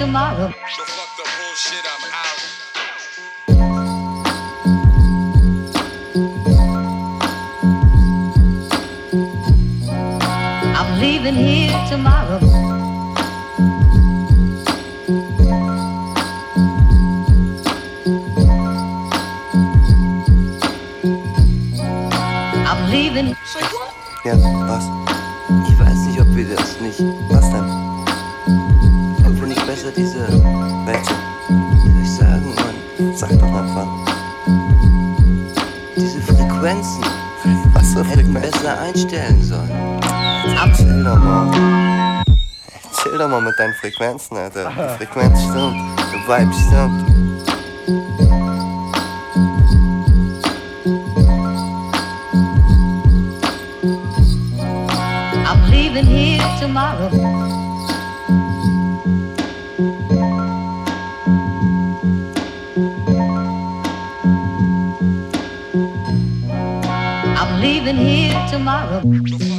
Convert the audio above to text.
tomorrow. So fuck the bullshit, I'm out. I'm leaving here tomorrow. I'm leaving. Ja, was? Ich weiß nicht, ob wir das nicht. Was denn? Ob wir nicht besser diese. Welche? Wie soll ich sagen, Mann? Sag doch einfach. Diese Frequenzen. Was für Frequenzen? Besser einstellen sollen. Chill doch mal. Chill doch mal mit deinen Frequenzen, Alter. Die Frequenz stimmt. Der Vibe stimmt. I'm leaving here tomorrow. I'm leaving here tomorrow.